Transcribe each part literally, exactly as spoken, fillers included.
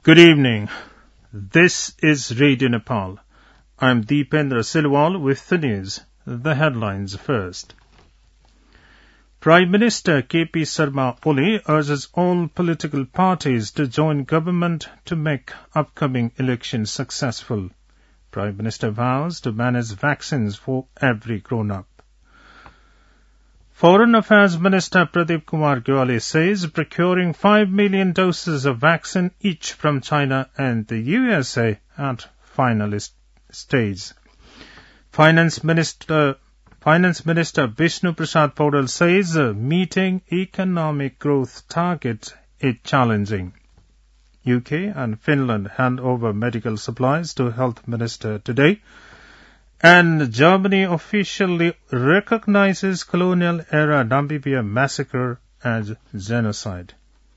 Good evening. This is Radio Nepal. I'm Deependra Silwal with the news. The headlines first. Prime Minister K P Sharma Oli urges all political parties to join government to make upcoming elections successful. Prime Minister vows to manage vaccines for every grown-up. Foreign Affairs Minister Pradeep Kumar Gyawale says procuring five million doses of vaccine each from China and the U S A at final stage. Finance Minister Finance Minister Vishnu Prasad Paudel says uh, meeting economic growth targets is challenging. U K and Finland hand over medical supplies to Health Minister today. And Germany officially recognizes colonial-era Namibia massacre as genocide.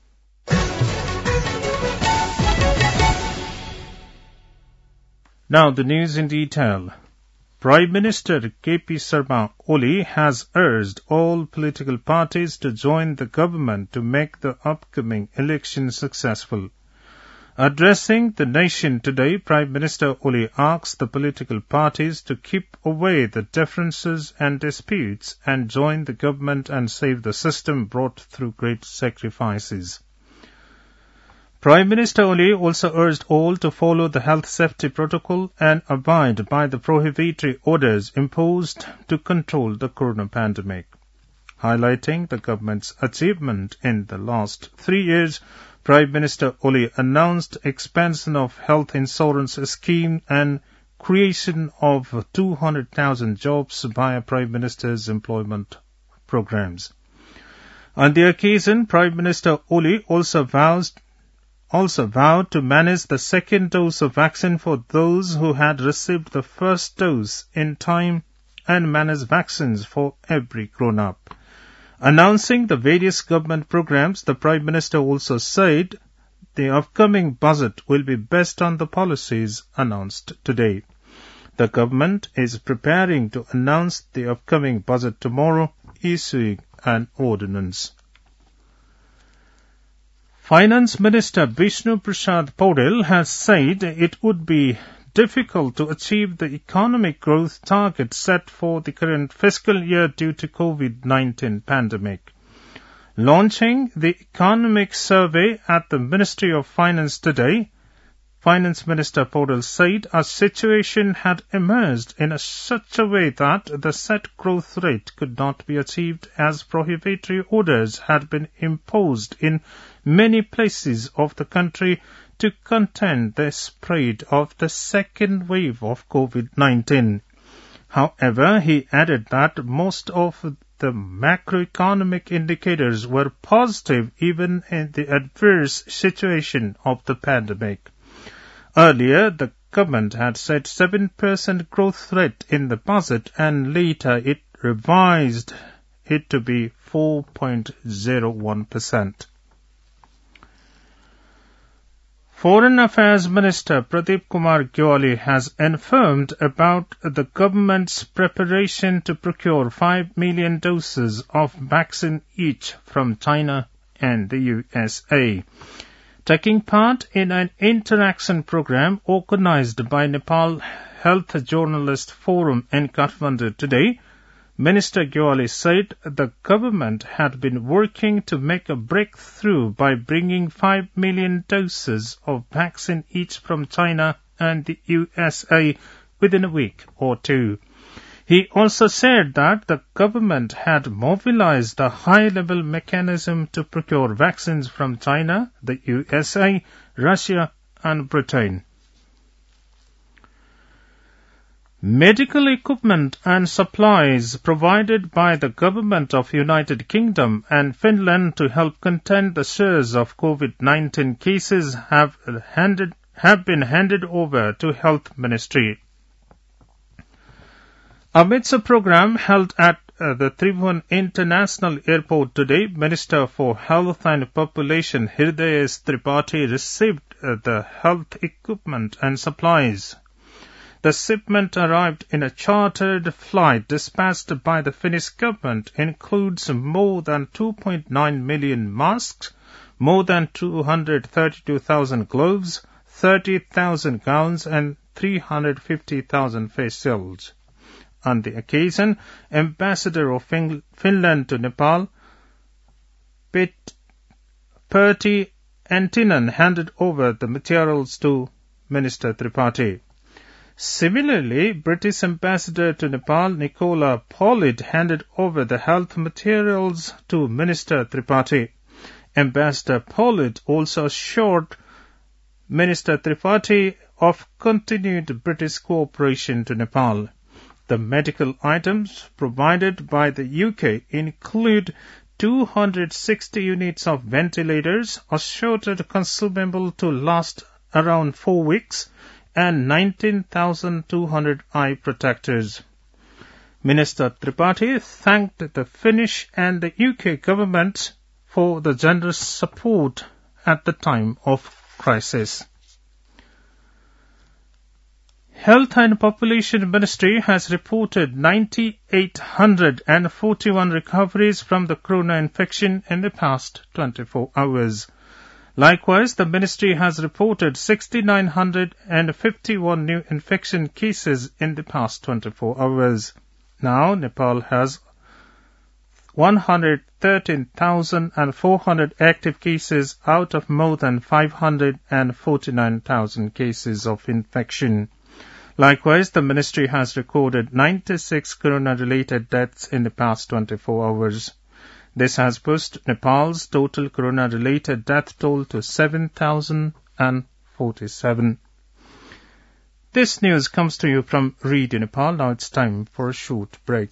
Now the news in detail. Prime Minister K P Sharma Oli has urged all political parties to join the government to make the upcoming election successful. Addressing the nation today, Prime Minister Oli asked the political parties to keep away the differences and disputes and join the government and save the system brought through great sacrifices. Prime Minister Oli also urged all to follow the health safety protocol and abide by the prohibitory orders imposed to control the corona pandemic. Highlighting the government's achievement in the last three years, Prime Minister Oli announced expansion of health insurance scheme and creation of two hundred thousand jobs via Prime Minister's employment programs. On the occasion, Prime Minister Oli also vows also vowed to manage the second dose of vaccine for those who had received the first dose in time and manage vaccines for every grown-up. Announcing the various government programs, the Prime Minister also said the upcoming budget will be based on the policies announced today. The government is preparing to announce the upcoming budget tomorrow, issuing an ordinance. Finance Minister Vishnu Prasad Paudel has said it would be difficult to achieve the economic growth target set for the current fiscal year due to COVID nineteen pandemic. Launching the economic survey at the Ministry of Finance today, Finance Minister Paudel said a situation had emerged in a such a way that the set growth rate could not be achieved as prohibitory orders had been imposed in many places of the country to contain the spread of the second wave of COVID nineteen. However, he added that most of the macroeconomic indicators were positive even in the adverse situation of the pandemic. Earlier, the government had set seven percent growth rate in the budget and later it revised it to be four point zero one percent. Foreign Affairs Minister Pradeep Kumar Gyawale has informed about the government's preparation to procure five million doses of vaccine each from China and the U S A. Taking part in an interaction program organized by Nepal Health Journalist Forum in Kathmandu today, Minister Gyawale said the government had been working to make a breakthrough by bringing five million doses of vaccine each from China and the U S A within a week or two. He also said that the government had mobilized a high-level mechanism to procure vaccines from China, the U S A, Russia and Britain. Medical equipment and supplies provided by the government of United Kingdom and Finland to help contain the surge of COVID nineteen cases have, handed, have been handed over to Health Ministry. Amidst a program held at uh, the Tribhuvan International Airport today, Minister for Health and Population Hriday S. Tripathi received uh, the health equipment and supplies. The shipment arrived in a chartered flight dispatched by the Finnish government, includes more than two point nine million masks, more than two hundred thirty-two thousand gloves, thirty thousand gowns and three hundred fifty thousand face shields. On the occasion, Ambassador of fin- Finland to Nepal, Pet- Pertti Antinen, handed over the materials to Minister Tripathi. Similarly, British Ambassador to Nepal, Nicola Paulet, handed over the health materials to Minister Tripathi. Ambassador Paulet also assured Minister Tripathi of continued British cooperation to Nepal. The medical items provided by the U K include two hundred sixty units of ventilators, assured consumable to last around four weeks, and nineteen thousand two hundred eye protectors. Minister Tripathi thanked the Finnish and the U K government for the generous support at the time of crisis. Health and Population Ministry has reported nine thousand eight hundred forty-one recoveries from the corona infection in the past twenty-four hours. Likewise, the ministry has reported six thousand nine hundred fifty-one new infection cases in the past twenty-four hours. Now, Nepal has one hundred thirteen thousand four hundred active cases out of more than five hundred forty-nine thousand cases of infection. Likewise, the ministry has recorded ninety-six corona-related deaths in the past twenty-four hours. This has pushed Nepal's total corona-related death toll to seven thousand forty-seven. This news comes to you from Radio Nepal. Now it's time for a short break.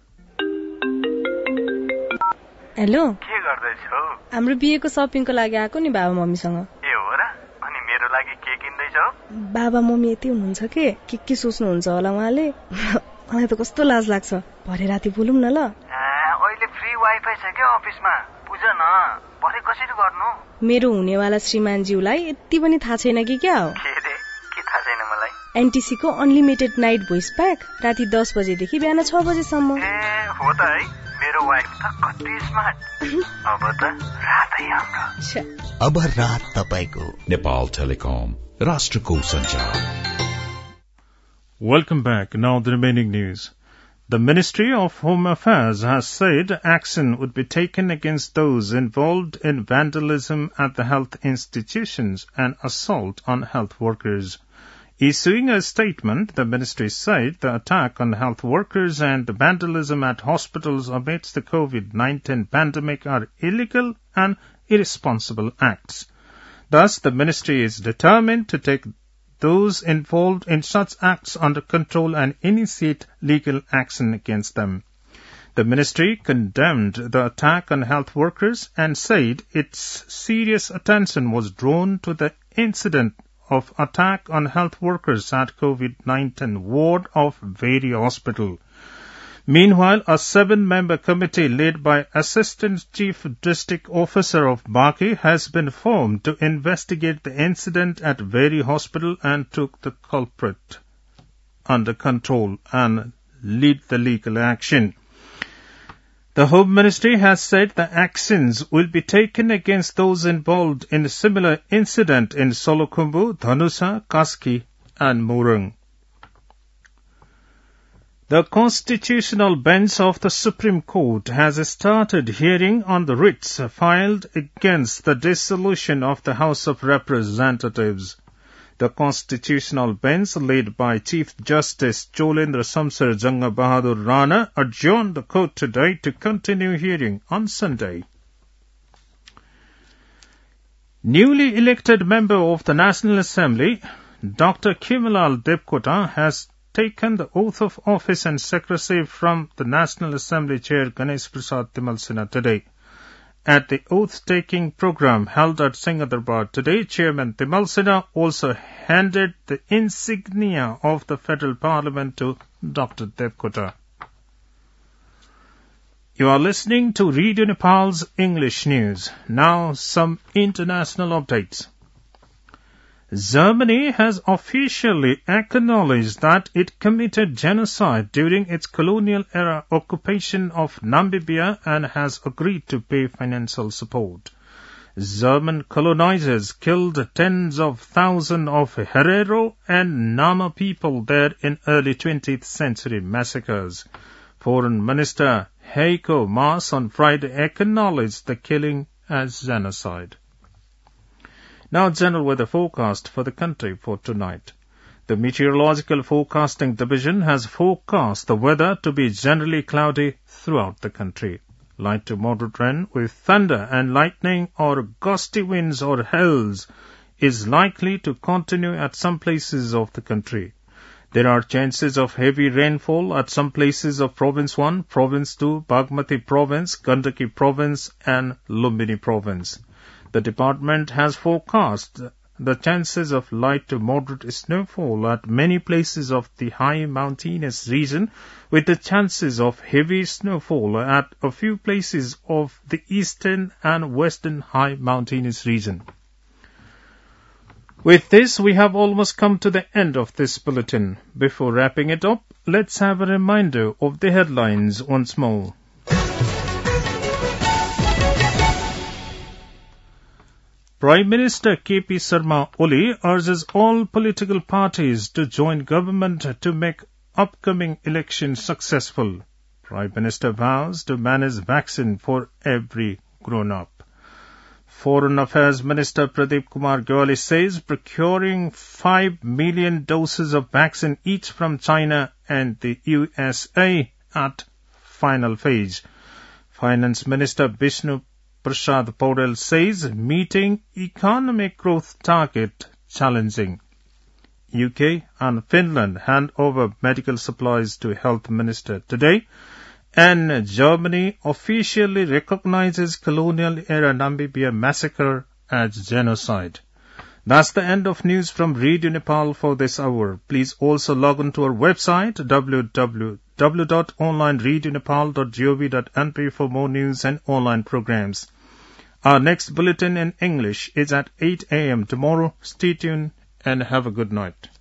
Hello के गर्दैछौ हाम्रो बिहेको शपिङको लागि आको नि बाबा मम्मीसँग ए हो र अनि मेरो लागि के किन्दैछौ बाबा मम्मी यति हुनुहुन्छ के के के सोच्नुहुन्छ होला उहाँले मलाई त कस्तो लाज लाग्छ भरे राति बोलौं न ल अहिले फ्री वाइफाई छ के अफिसमा बुझ न भरे कसरी गर्नु मेरो हुनेवाला श्रीमानज्यूलाई यति पनि थाहा छैन कि क्या हो के रे के थाहा छैन मलाई एनटीसी को अनलिमिटेड नाइट भोइस प्याक राति दस बजेदेखि बिहान छ बजेसम्म ए हो त है मेरो वाइफ त कति स्मार्ट अब त रातै हाम्रो अब रात तपाईको नेपाल टेलिकम राष्ट्रको सञ्चार. Welcome back. Now the remaining news. The Ministry of Home Affairs has said action would be taken against those involved in vandalism at the health institutions and assault on health workers. Issuing a statement, the ministry said the attack on health workers and the vandalism at hospitals amidst the COVID nineteen pandemic are illegal and irresponsible acts. Thus, the ministry is determined to take those involved in such acts under control and initiate legal action against them. The ministry condemned the attack on health workers and said its serious attention was drawn to the incident of attack on health workers at COVID nineteen ward of Veri Hospital. Meanwhile, a seven-member committee led by Assistant Chief District Officer of Baki has been formed to investigate the incident at Veri Hospital and took the culprit under control and lead the legal action. The Home Ministry has said the actions will be taken against those involved in a similar incident in Solukhumbu, Dhanusa, Kaski and Morung. The Constitutional Bench of the Supreme Court has started hearing on the writs filed against the dissolution of the House of Representatives. The Constitutional Bench, led by Chief Justice Cholendra Samsar Janga Bahadur Rana, adjourned the court today to continue hearing on Sunday. Newly elected member of the National Assembly, Doctor Kimalal Debkota, has taken the oath of office and secrecy from the National Assembly Chair Ganesh Prasad Timalsina today. At the oath-taking program held at Singhadarbar today, Chairman Timalsina also handed the insignia of the Federal Parliament to Doctor Debkota. You are listening to Radio Nepal's English News. Now some international updates. Germany has officially acknowledged that it committed genocide during its colonial-era occupation of Namibia and has agreed to pay financial support. German colonizers killed tens of thousands of Herero and Nama people there in early twentieth century massacres. Foreign Minister Heiko Maas on Friday acknowledged the killing as genocide. Now, general weather forecast for the country for tonight. The Meteorological Forecasting Division has forecast the weather to be generally cloudy throughout the country. Light to moderate rain with thunder and lightning or gusty winds or hails is likely to continue at some places of the country. There are chances of heavy rainfall at some places of Province one, Province two, Bagmati Province, Gandaki Province and Lumbini Province. The department has forecast the chances of light to moderate snowfall at many places of the high mountainous region, with the chances of heavy snowfall at a few places of the eastern and western high mountainous region. With this, we have almost come to the end of this bulletin. Before wrapping it up, let's have a reminder of the headlines once more. Prime Minister K P Sharma Oli urges all political parties to join government to make upcoming elections successful. Prime Minister vows to manage vaccine for every grown-up. Foreign Affairs Minister Pradeep Kumar Gyali says procuring five million doses of vaccine each from China and the U S A at final phase. Finance Minister Vishnu Prasad Paudel says meeting economic growth target challenging. U K and Finland hand over medical supplies to Health Minister today, and Germany officially recognizes colonial-era Namibia massacre as genocide. That's the end of news from Radio Nepal for this hour. Please also log on to our website w w w dot online radio nepal dot gov dot n p for more news and online programs. Our next bulletin in English is at eight a m tomorrow. Stay tuned and have a good night.